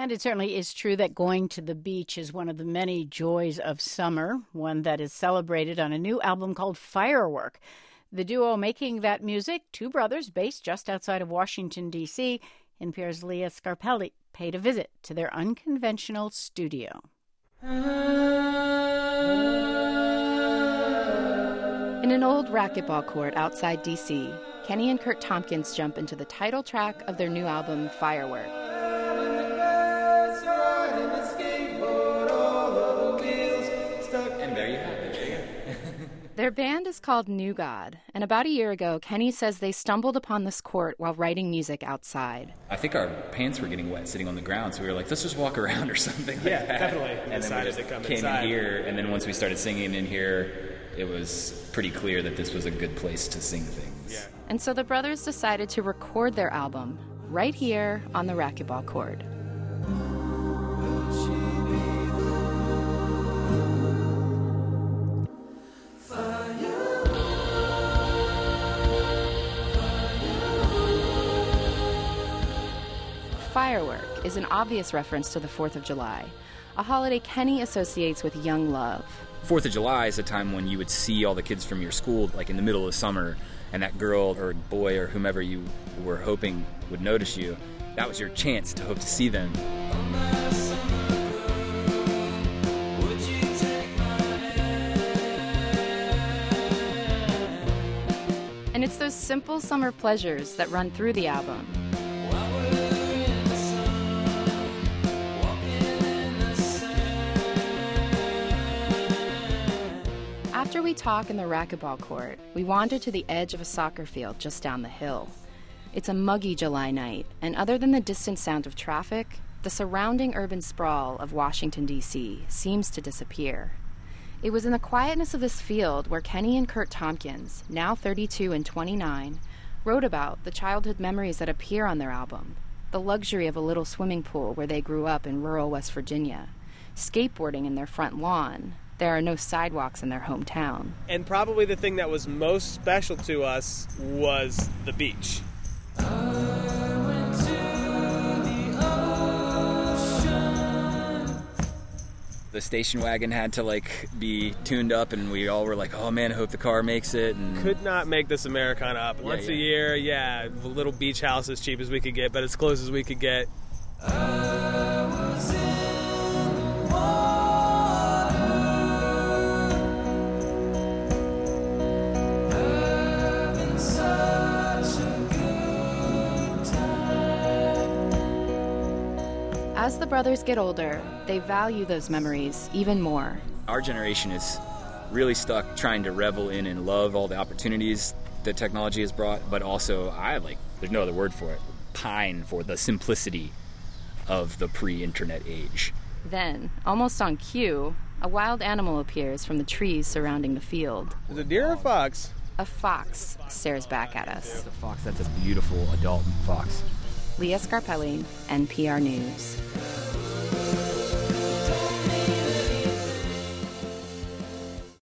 And it certainly is true that going to the beach is one of the many joys of summer, one that is celebrated on a new album called Firework. The duo making that music, two brothers based just outside of Washington, D.C., NPR's Leah Scarpelli paid a visit to their unconventional studio. In an old racquetball court outside D.C., Kenny and Kurt Tompkins jump into the title track of their new album, Firework. And there you have it. Their band is called New God, and about a year ago, Kenny says they stumbled upon this court while writing music outside. I think our pants were getting wet sitting on the ground, so we were like, let's just walk around or something Yeah, like that. definitely. And then we just came in here, and then once we started singing in here, it was pretty clear that this was a good place to sing things. Yeah. And so the brothers decided to record their album right here on the racquetball court. Firework is an obvious reference to the 4th of July, a holiday Kenny associates with young love. 4th of July is a time when you would see all the kids from your school, like in the middle of summer, and that girl or boy or whomever you were hoping would notice you. That was your chance to hope to see them. And it's those simple summer pleasures that run through the album. After we talk in the racquetball court, we wander to the edge of a soccer field just down the hill. It's a muggy July night, and other than the distant sound of traffic, the surrounding urban sprawl of Washington, D.C. seems to disappear. It was in the quietness of this field where Kenny and Kurt Tompkins, now 32 and 29, wrote about the childhood memories that appear on their album, the luxury of a little swimming pool where they grew up in rural West Virginia, skateboarding in their front lawn. There are no sidewalks in their hometown. And probably the thing that was most special to us was the beach. The station wagon had to be tuned up, and we all were like, oh man, I hope the car makes it. And Could not make this Americana up. Once a year, a little beach house as cheap as we could get, but as close as we could get. As the brothers get older, they value those memories even more. Our generation is really stuck trying to revel in and love all the opportunities that technology has brought, but also there's no other word for it, pine for the simplicity of the pre-internet age. Then, almost on cue, a wild animal appears from the trees surrounding the field. Is it a deer or a fox? A fox stares back at us. It's a fox. That's a beautiful adult fox. Leah Scarpelli, NPR News.